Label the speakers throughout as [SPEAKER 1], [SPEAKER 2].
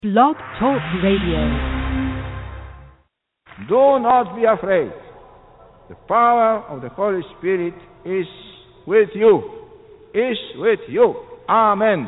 [SPEAKER 1] Blog Talk Radio.
[SPEAKER 2] Do not be afraid. The power of the Holy Spirit is with you. Is with you. Amen.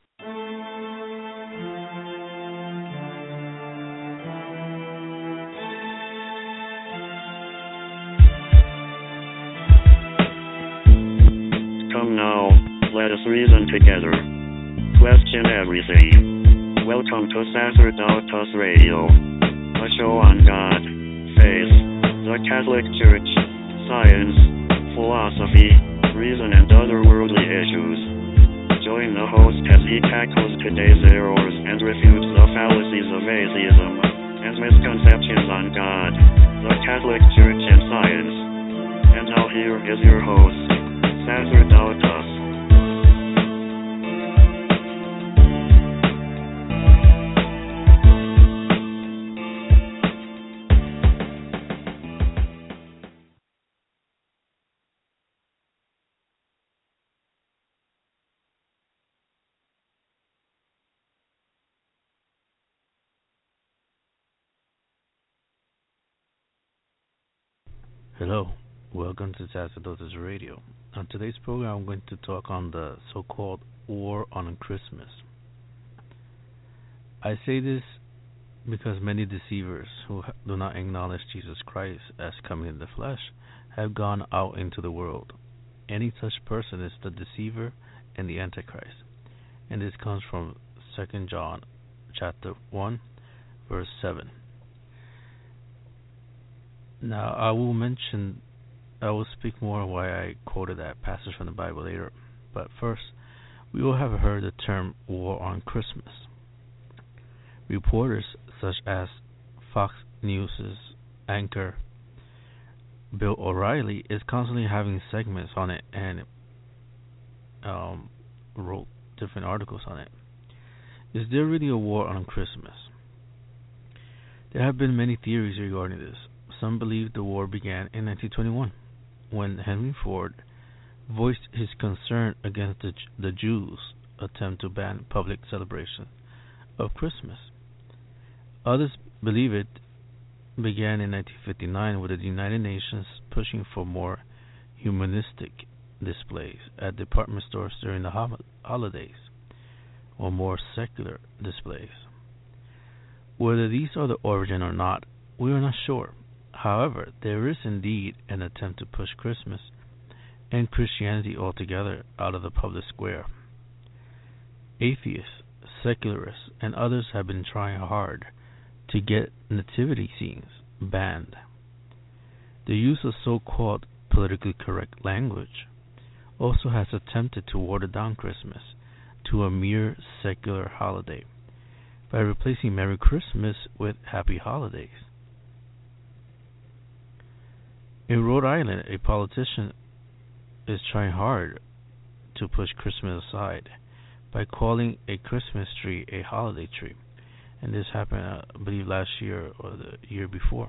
[SPEAKER 3] Come now, let us reason together. Question everything. Welcome to Sacerdotus Radio, a show on God, faith, the Catholic Church, science, philosophy, reason, and other worldly issues. Join the host as he tackles today's errors and refutes the fallacies of atheism and misconceptions on God, the Catholic Church, and science. And now here is your host, Sacerdotus.
[SPEAKER 4] Hello, welcome to Sacerdotus Radio. On today's program, I'm going to talk on the so-called War on Christmas. I say this because many deceivers who do not acknowledge Jesus Christ as coming in the flesh have gone out into the world. Any such person is the deceiver and the Antichrist. And this comes from 2 John chapter 1, verse 7. Now, I will speak more why I quoted that passage from the Bible later. But first, we all have heard the term War on Christmas. Reporters such as Fox News' anchor Bill O'Reilly is constantly having segments on it and wrote different articles on it. Is there really a war on Christmas? There have been many theories regarding this. Some believe the war began in 1921 when Henry Ford voiced his concern against the Jews' attempt to ban public celebration of Christmas. Others believe it began in 1959 with the United Nations pushing for more humanistic displays at department stores during the holidays, or more secular displays. Whether these are the origin or not, we are not sure. However, there is indeed an attempt to push Christmas and Christianity altogether out of the public square. Atheists, secularists, and others have been trying hard to get nativity scenes banned. The use of so-called politically correct language also has attempted to water down Christmas to a mere secular holiday by replacing Merry Christmas with Happy Holidays. In Rhode Island, a politician is trying hard to push Christmas aside by calling a Christmas tree a holiday tree. And this happened, I believe, last year or the year before.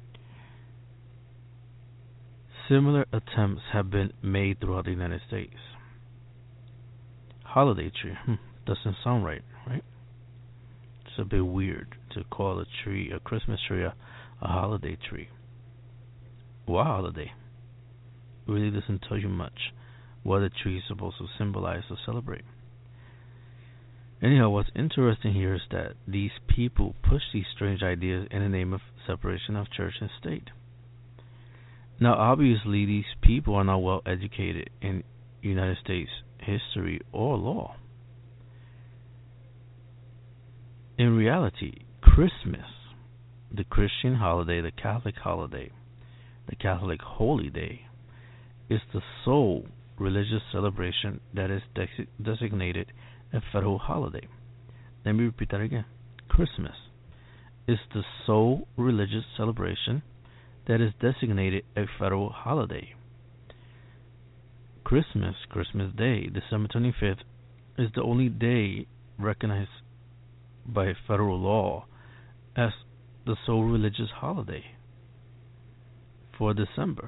[SPEAKER 4] Similar attempts have been made throughout the United States. Holiday tree, doesn't sound right, right? It's a bit weird to call a Christmas tree, a holiday tree. What holiday? Really doesn't tell you much what a tree is supposed to symbolize or celebrate. Anyhow, what's interesting here is that these people push these strange ideas in the name of separation of church and state. Now, obviously, these people are not well educated in United States history or law. In reality, Christmas, the Christian holiday, the Catholic holiday, the Catholic Holy Day, is the sole religious celebration that is designated a federal holiday. Let me repeat that again. Christmas is the sole religious celebration that is designated a federal holiday. Christmas Day, December 25th, is the only day recognized by federal law as the sole religious holiday for December.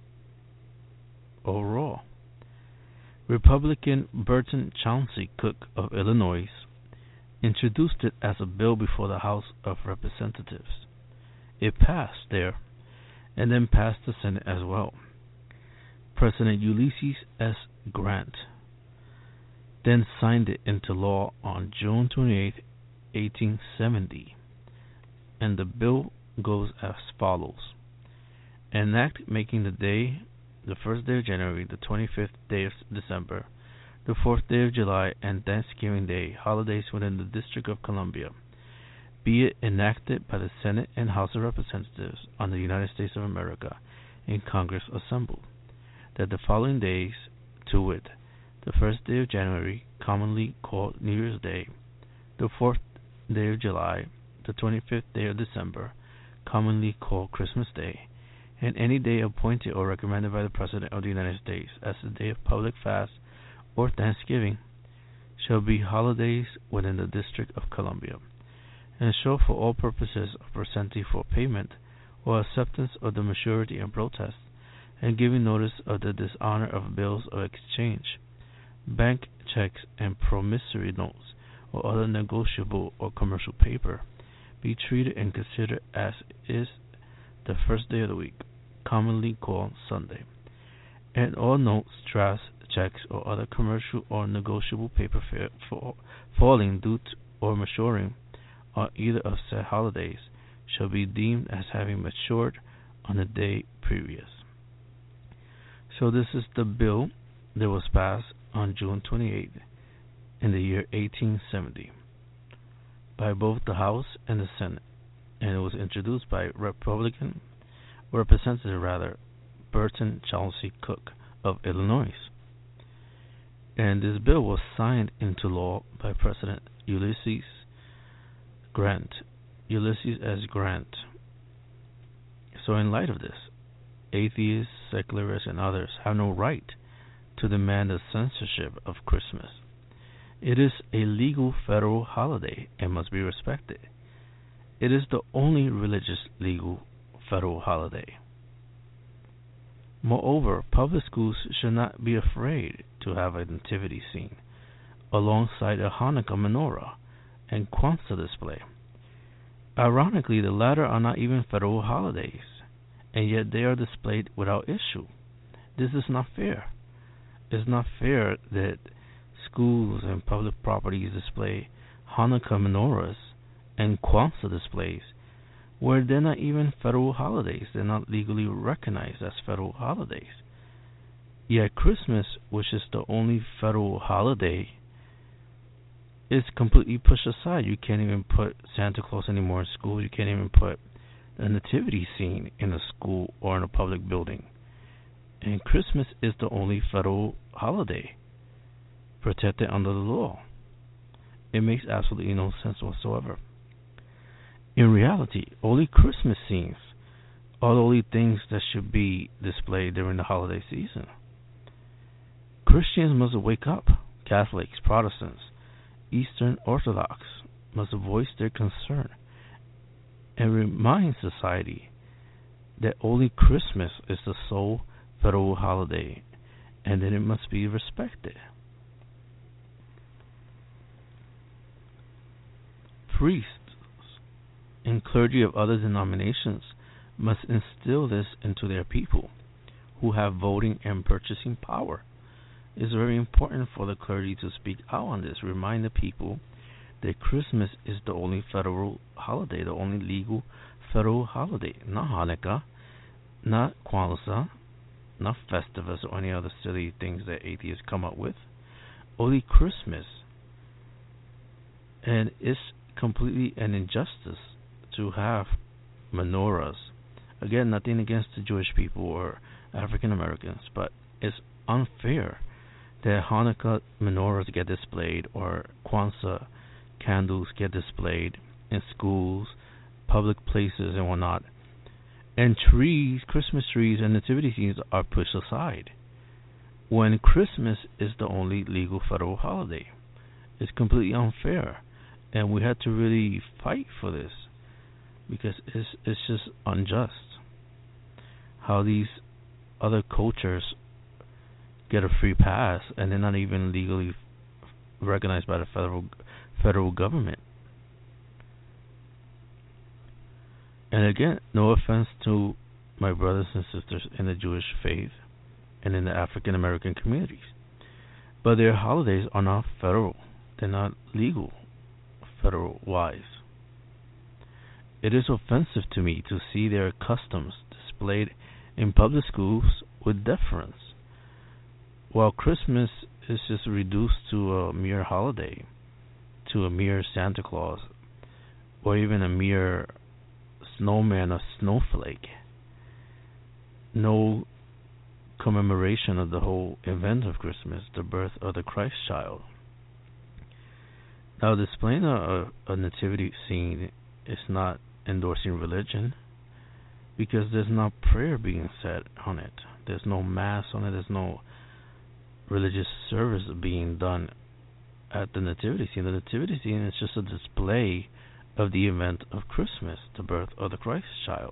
[SPEAKER 4] Overall, Republican Burton Chauncey Cook of Illinois introduced it as a bill before the House of Representatives. It passed there and then passed the Senate as well. President Ulysses S. Grant then signed it into law on June 28, 1870, and the bill goes as follows. An act making the day, the first day of January, the 25th day of December, the 4th day of July, and Thanksgiving Day, holidays within the District of Columbia, be it enacted by the Senate and House of Representatives on the United States of America in Congress assembled, that the following days, to wit, the first day of January, commonly called New Year's Day, the 4th day of July, the 25th day of December, commonly called Christmas Day, and any day appointed or recommended by the President of the United States as the day of public fast or Thanksgiving, shall be holidays within the District of Columbia, and shall for all purposes of presenting for payment or acceptance of the maturity and protest, and giving notice of the dishonor of bills of exchange, bank checks, and promissory notes, or other negotiable or commercial paper, be treated and considered as is the first day of the week, commonly called Sunday, and all notes, drafts, checks, or other commercial or negotiable paper falling due to or maturing on either of said holidays shall be deemed as having matured on the day previous. So this is the bill that was passed on June 28 in the year 1870 by both the House and the Senate, and it was introduced by Representative Burton Chauncey Cook of Illinois. And this bill was signed into law by President Ulysses S. Grant. So in light of this, atheists, secularists, and others have no right to demand the censorship of Christmas. It is a legal federal holiday and must be respected. It is the only religious legal federal holiday. Moreover, public schools should not be afraid to have a nativity scene alongside a Hanukkah menorah and Kwanzaa display. Ironically, the latter are not even federal holidays, and yet they are displayed without issue. This is not fair. It's not fair that schools and public properties display Hanukkah menorahs and Kwanzaa displays where they're not even federal holidays. They're not legally recognized as federal holidays. Yet Christmas, which is the only federal holiday, is completely pushed aside. You can't even put Santa Claus anymore in school. You can't even put a nativity scene in a school or in a public building. And Christmas is the only federal holiday protected under the law. It makes absolutely no sense whatsoever. In reality, only Christmas scenes are the only things that should be displayed during the holiday season. Christians must wake up. Catholics, Protestants, Eastern Orthodox must voice their concern and remind society that only Christmas is the sole federal holiday, and that it must be respected. Priests and clergy of other denominations must instill this into their people, who have voting and purchasing power. It is very important for the clergy to speak out on this, remind the people that Christmas is the only federal holiday, the only legal federal holiday, not Hanukkah, not Kwanzaa, not Festivus or any other silly things that atheists come up with. Only Christmas. And it's completely an injustice to have menorahs. Again, nothing against the Jewish people or African Americans, but it's unfair that Hanukkah menorahs get displayed or Kwanzaa candles get displayed in schools, public places, and whatnot, and trees, Christmas trees, and nativity scenes are pushed aside when Christmas is the only legal federal holiday. It's completely unfair, and we had to really fight for this because it's just unjust how these other cultures get a free pass and they're not even legally recognized by the federal government. And again, no offense to my brothers and sisters in the Jewish faith and in the African American communities, but their holidays are not federal. They're not legal federal wise. It is offensive to me to see their customs displayed in public schools with deference, while Christmas is just reduced to a mere holiday, to a mere Santa Claus, or even a mere snowman or snowflake. No commemoration of the whole event of Christmas, the birth of the Christ child. Now, displaying a nativity scene is not endorsing religion, because there's no prayer being said on it. There's no mass on it. There's no religious service being done at the nativity scene. The nativity scene is just a display of the event of Christmas, the birth of the Christ child.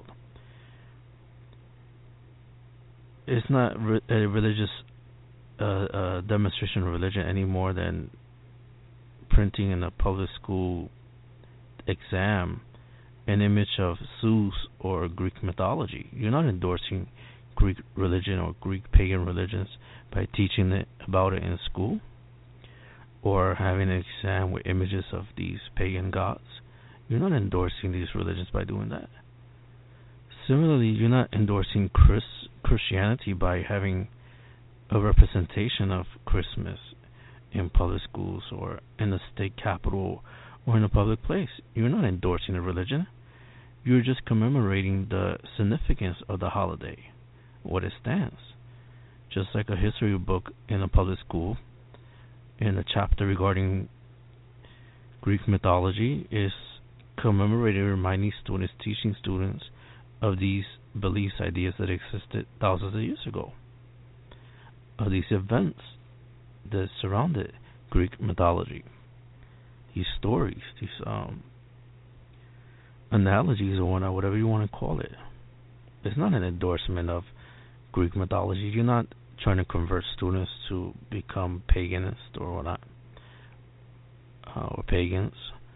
[SPEAKER 4] It's not a religious demonstration of religion any more than printing in a public school exam an image of Zeus or Greek mythology. You're not endorsing Greek religion or Greek pagan religions by teaching about it in school, or having an exam with images of these pagan gods. You're not endorsing these religions by doing that. Similarly, you're not endorsing Christianity by having a representation of Christmas in public schools or in the state capitol or in a public place. You're not endorsing a religion. You're just commemorating the significance of the holiday, what it stands. Just like a history book in a public school, in a chapter regarding Greek mythology, is commemorating, reminding students, teaching students of these beliefs, ideas that existed thousands of years ago, of these events that surrounded Greek mythology, these stories, these analogies, or whatever you want to call it. It's not an endorsement of Greek mythology. You're not trying to convert students to become paganists or whatnot, or pagans.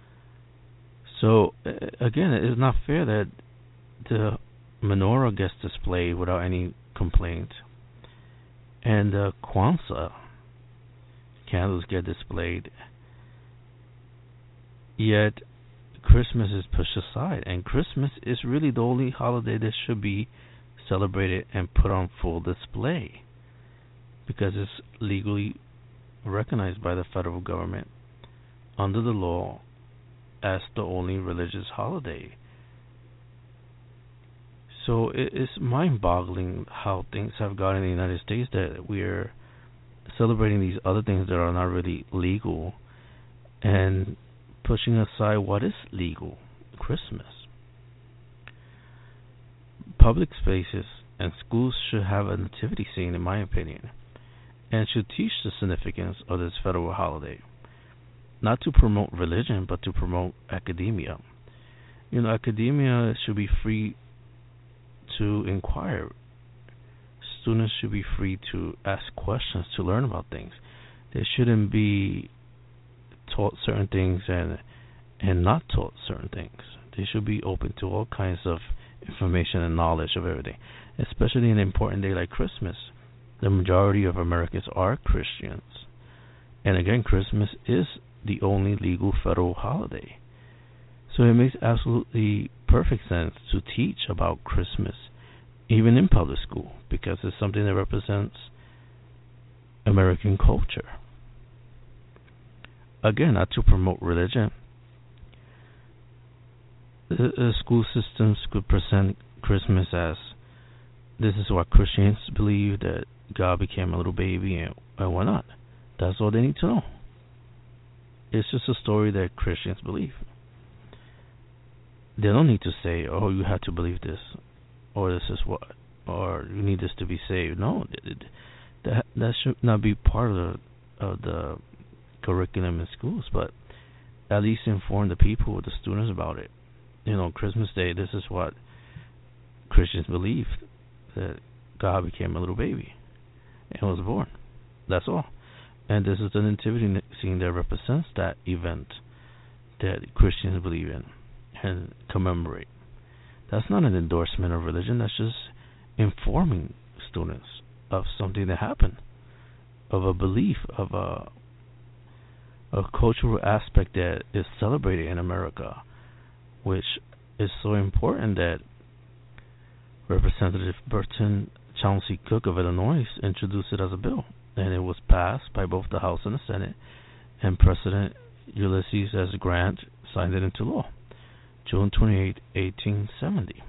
[SPEAKER 4] So again, it is not fair that the menorah gets displayed without any complaint, and the Kwanzaa candles get displayed, yet Christmas is pushed aside. And Christmas is really the only holiday that should be celebrated and put on full display, because it's legally recognized by the federal government under the law as the only religious holiday. So it's mind-boggling how things have gotten in the United States, that we're celebrating these other things that are not really legal and pushing aside what is legal, Christmas. Public spaces and schools should have a nativity scene, in my opinion, and should teach the significance of this federal holiday, not to promote religion, but to promote academia. Academia should be free to inquire. Students should be free to ask questions, to learn about things. They shouldn't be taught certain things and not taught certain things. They should be open to all kinds of information and knowledge of everything, especially in an important day like Christmas. The majority of Americans are Christians, and again, Christmas is the only legal federal holiday. So it makes absolutely perfect sense to teach about Christmas even in public school, because it's something that represents American culture. Again, not to promote religion. The school systems could present Christmas as, this is what Christians believe, that God became a little baby and whatnot. That's all they need to know. It's just a story that Christians believe. They don't need to say, oh, you have to believe this, or this is what, or you need this to be saved. No, that should not be part of the curriculum in schools, but at least inform the people, the students about it. Christmas Day, this is what Christians believe, that God became a little baby and was born. That's all. And this is the nativity scene that represents that event that Christians believe in and commemorate. That's not an endorsement of religion. That's just informing students of something that happened, of a belief, of a cultural aspect that is celebrated in America, which is so important that Representative Burton Chauncey Cook of Illinois introduced it as a bill, and it was passed by both the House and the Senate, and President Ulysses S. Grant signed it into law, June 28, 1870.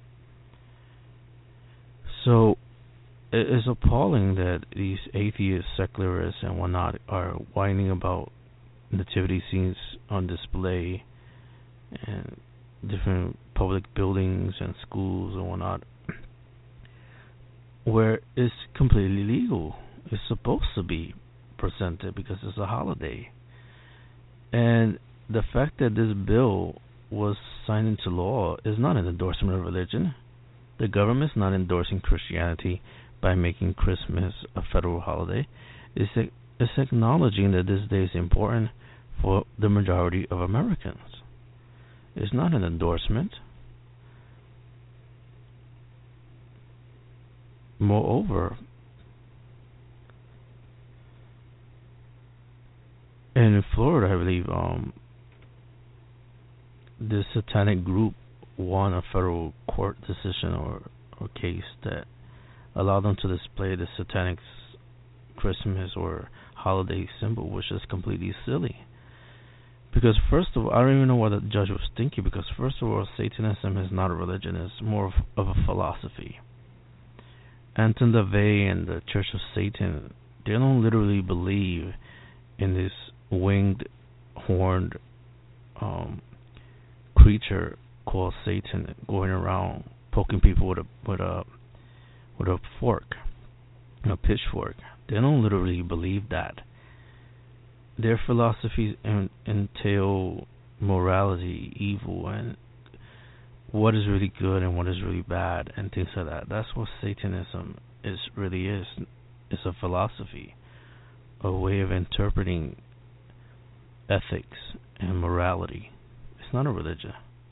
[SPEAKER 4] So it is appalling that these atheists, secularists, and whatnot are whining about nativity scenes on display and different public buildings and schools and whatnot, where it's completely legal. It's supposed to be presented because it's a holiday. And the fact that this bill was signed into law is not an endorsement of religion. The government's not endorsing Christianity by making Christmas a federal holiday. It's acknowledging that this day is important for the majority of Americans. It's not an endorsement. Moreover, in Florida, I believe, this satanic group won a federal court decision or case that allowed them to display the satanic Christmas or holiday symbol, which is completely silly. Because first of all, I don't even know what the judge was thinking, because first of all, Satanism is not a religion, it's more of a philosophy. Anton LaVey and the Church of Satan, they don't literally believe in this winged, horned creature called Satan going around poking people with a fork, a pitchfork. They don't literally believe that. Their philosophies entail morality, evil, and what is really good and what is really bad, and things like that. That's what Satanism really is. It's a philosophy, a way of interpreting ethics and morality. It's not a religion.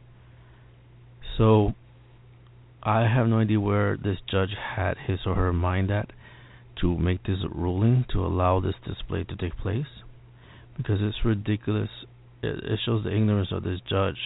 [SPEAKER 4] So I have no idea where this judge had his or her mind at to make this ruling to allow this display to take place, because it's ridiculous. It shows the ignorance of this judge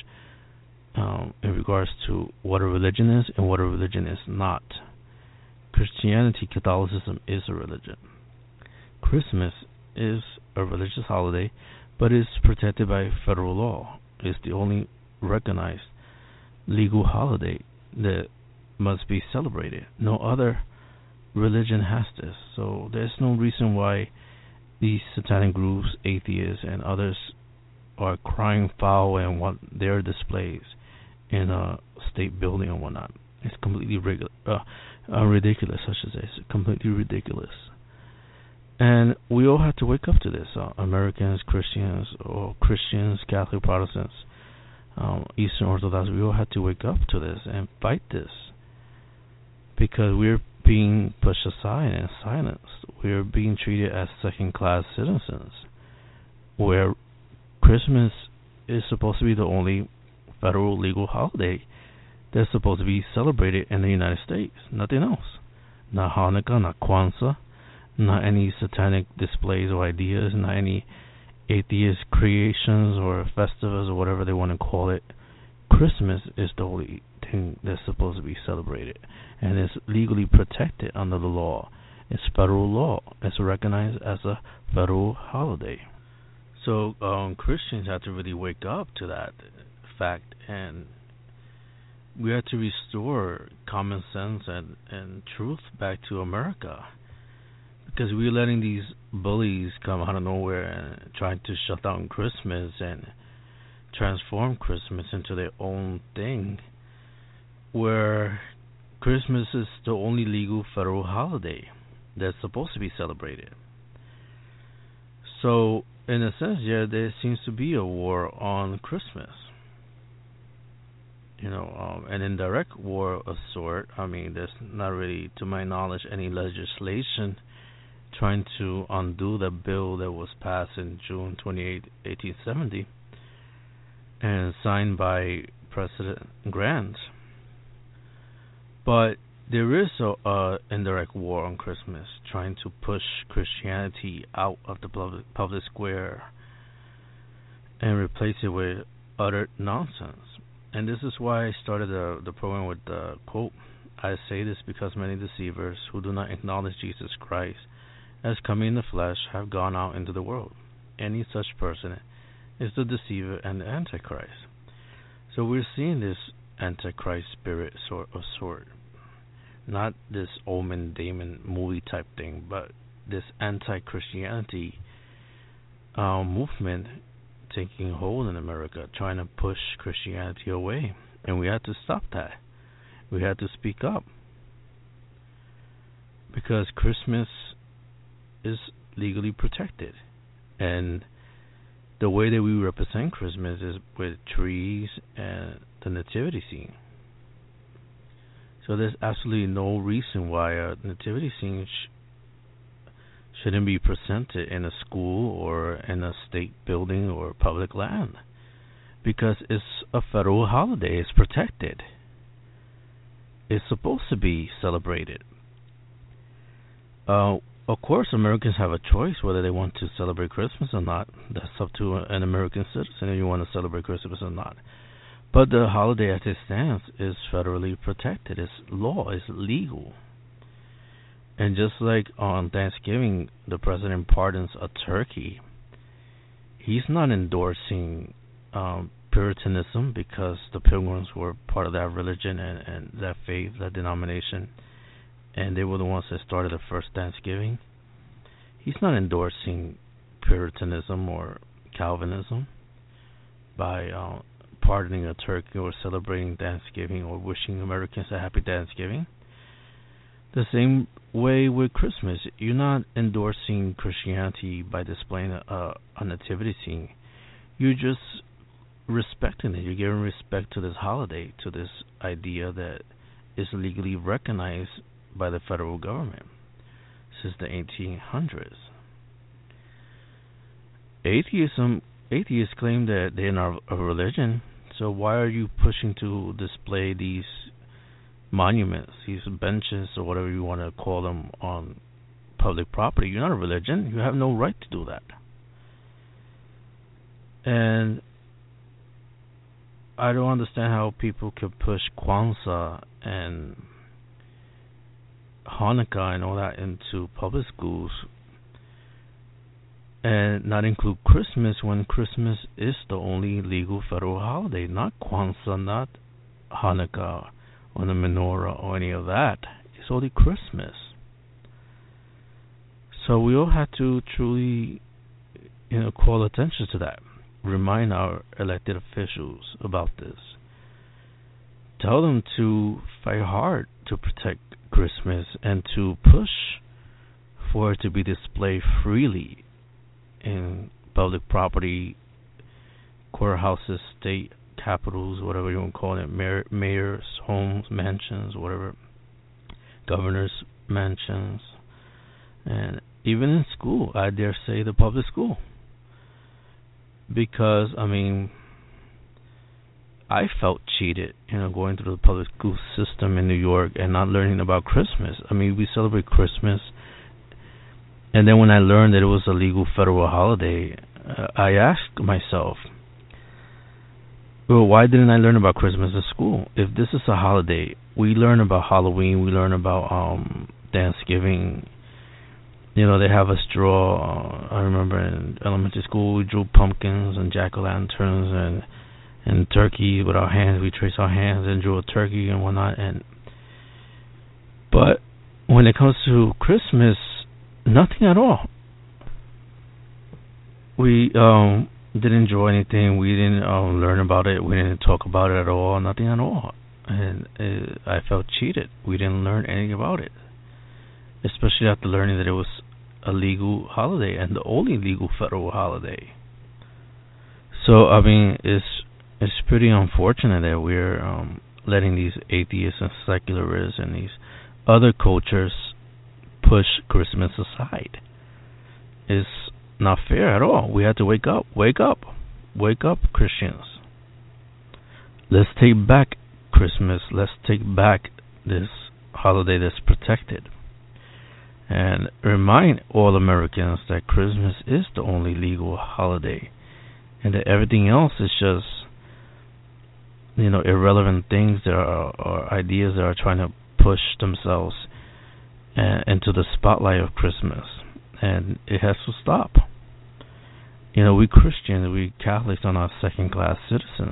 [SPEAKER 4] in regards to what a religion is and what a religion is not. Christianity, Catholicism is a religion. Christmas is a religious holiday, but is protected by federal law. It's the only recognized legal holiday that must be celebrated. No other religion has this. So there's no reason why these satanic groups, atheists, and others are crying foul and want their displays in a state building and whatnot. It's completely ridiculous, I should say. It's completely ridiculous. And we all have to wake up to this. Americans, Christians, or Christians, Catholic, Protestants, Eastern Orthodox, we all have to wake up to this and fight this. Because we're being pushed aside and silenced. We're being treated as second-class citizens, where Christmas is supposed to be the only federal legal holiday that's supposed to be celebrated in the United States. Nothing else. Not Hanukkah, not Kwanzaa, not any satanic displays or ideas, not any atheist creations or festivals or whatever they want to call it. Christmas is the only thing that's supposed to be celebrated, and it's legally protected under the law. It's federal law. It's recognized as a federal holiday. So Christians have to really wake up to that fact, and we have to restore common sense and truth back to America, because we're letting these bullies come out of nowhere and trying to shut down Christmas and transform Christmas into their own thing, where Christmas is the only legal federal holiday that's supposed to be celebrated. So, in a sense, yeah, there seems to be a war on Christmas. An indirect war of sort. I mean, there's not really, to my knowledge, any legislation trying to undo the bill that was passed in June 28, 1870. and signed by President Grant. But there is a indirect war on Christmas, trying to push Christianity out of the public square and replace it with utter nonsense. And this is why I started the program with the quote, "I say this because many deceivers who do not acknowledge Jesus Christ as coming in the flesh have gone out into the world. Any such person is the deceiver and the Antichrist." So we're seeing this Antichrist spirit of sort. Not this Omen Damon movie type thing, but this anti-Christianity movement taking hold in America, trying to push Christianity away. And we had to stop that. We had to speak up. Because Christmas is legally protected. And the way that we represent Christmas is with trees and the nativity scene. So there's absolutely no reason why a nativity scene shouldn't be presented in a school or in a state building or public land, because it's a federal holiday. It's protected. It's supposed to be celebrated. Of course, Americans have a choice whether they want to celebrate Christmas or not. That's up to an American citizen if you want to celebrate Christmas or not. But the holiday as it stands is federally protected. It's law. It's legal. And just like on Thanksgiving, the president pardons a turkey, he's not endorsing Puritanism, because the Pilgrims were part of that religion and that faith, that denomination, and they were the ones that started the first Thanksgiving. He's not endorsing Puritanism or Calvinism by pardoning a turkey or celebrating Thanksgiving or wishing Americans a happy Thanksgiving. The same way with Christmas. You're not endorsing Christianity by displaying a nativity scene. You're just respecting it. You're giving respect to this holiday, to this idea that is legally recognized by the federal government since the 1800s. Atheists claim that they're not a religion, so why are you pushing to display these monuments, these benches or whatever you want to call them, on public property? You're not a religion. You have no right to do that. And I don't understand how people could push Kwanzaa and Hanukkah and all that into public schools and not include Christmas when Christmas is the only legal federal holiday. Not Kwanzaa, not Hanukkah or the menorah or any of that. It's only Christmas. So we all have to truly, call attention to that. Remind our elected officials about this. Tell them to fight hard to protect Christmas and to push for it to be displayed freely in public property, courthouses, state capitals, whatever you want to call it, mayors' homes, mansions, whatever, governors' mansions, and even in school, I dare say the public school. Because, I felt cheated, going through the public school system in New York and not learning about Christmas. We celebrate Christmas, and then when I learned that it was a legal federal holiday, I asked myself, well, why didn't I learn about Christmas in school? If this is a holiday, we learn about Halloween, we learn about Thanksgiving. They have us draw. I remember in elementary school we drew pumpkins and jack-o'-lanterns and turkey with our hands. We traced our hands and drew a turkey and whatnot. But when it comes to Christmas, nothing at all. We didn't draw anything. We didn't learn about it. We didn't talk about it at all. Nothing at all. And I felt cheated. We didn't learn anything about it, especially after learning that it was a legal holiday and the only legal federal holiday. So it's pretty unfortunate that we're letting these atheists and secularists and these other cultures push Christmas aside. It's not fair at all. We have to wake up, Christians. let's take back Christmas. Let's take back this holiday that's protected. And remind all Americans that Christmas is the only legal holiday, and that everything else is just, irrelevant things that are, or ideas that are trying to push themselves into the spotlight of Christmas. And it has to stop. We Christians, we Catholics are not second-class citizens.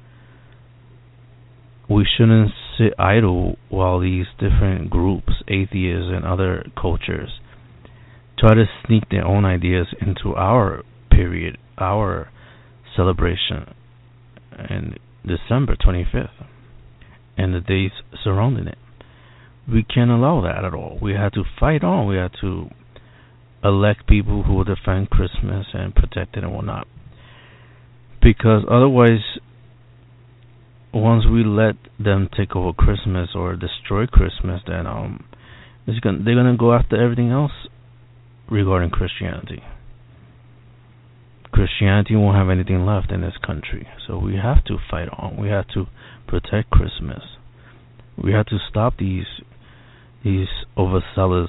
[SPEAKER 4] We shouldn't sit idle while these different groups, atheists and other cultures, try to sneak their own ideas into our period, our celebration, and December 25th and the days surrounding it. We can't allow that at all. We have to fight on. We have to elect people who will defend Christmas and protect it and whatnot. Because otherwise, once we let them take over Christmas or destroy Christmas, then they're gonna go after everything else regarding Christianity. Christianity won't have anything left in this country, so we have to fight on. We have to protect Christmas. We have to stop these overzealous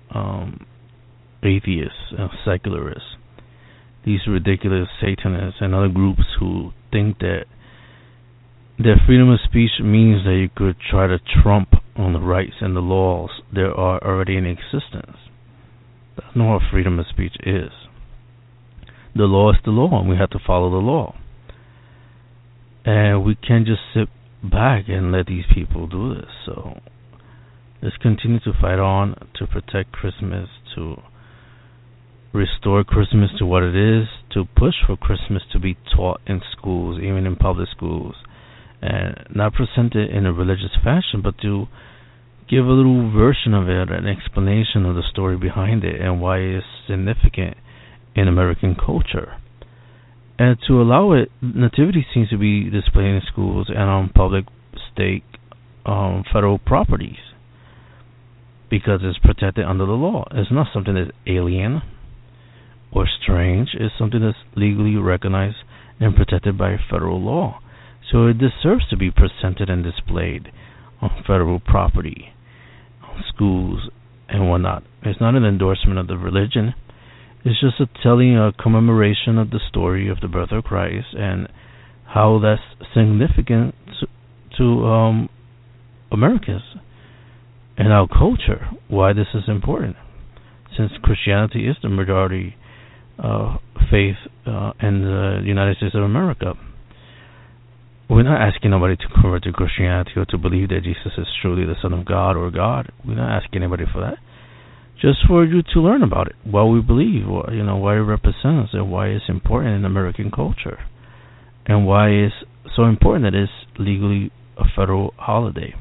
[SPEAKER 4] atheists and secularists, these ridiculous Satanists and other groups who think that freedom of speech means that you could try to trump on the rights and the laws that are already in existence. That's not what freedom of speech is. The law is the law, and we have to follow the law. And we can't just sit back and let these people do this. So let's continue to fight on to protect Christmas, to restore Christmas to what it is, to push for Christmas to be taught in schools, even in public schools, and not present it in a religious fashion, but to give a little version of it, an explanation of the story behind it and why it's significant in American culture. And to allow it, nativity scenes to be displayed in schools and on public, state, federal properties, because it's protected under the law. It's not something that's alien or strange. It's something that's legally recognized and protected by federal law. So it deserves to be presented and displayed on federal property, on schools, and whatnot. It's not an endorsement of the religion. It's just a telling, a commemoration of the story of the birth of Christ and how that's significant to Americans and our culture, why this is important. Since Christianity is the majority faith in the United States of America. We're not asking nobody to convert to Christianity or to believe that Jesus is truly the Son of God or God. We're not asking anybody for that. Just for you to learn about it, what we believe, what it represents, and why it's important in American culture, and why it's so important that it's legally a federal holiday.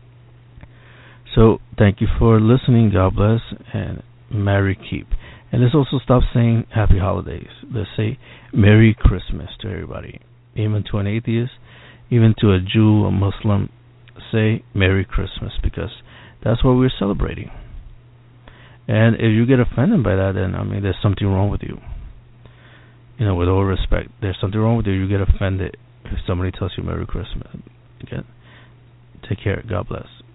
[SPEAKER 4] So, thank you for listening. God bless, and Merry Keep. And let's also stop saying Happy Holidays. Let's say Merry Christmas to everybody. Even to an atheist, even to a Jew, a Muslim, say Merry Christmas, because that's what we're celebrating. And if you get offended by that, then, there's something wrong with you. With all respect, there's something wrong with you. You get offended if somebody tells you Merry Christmas. Okay? Take care. God bless.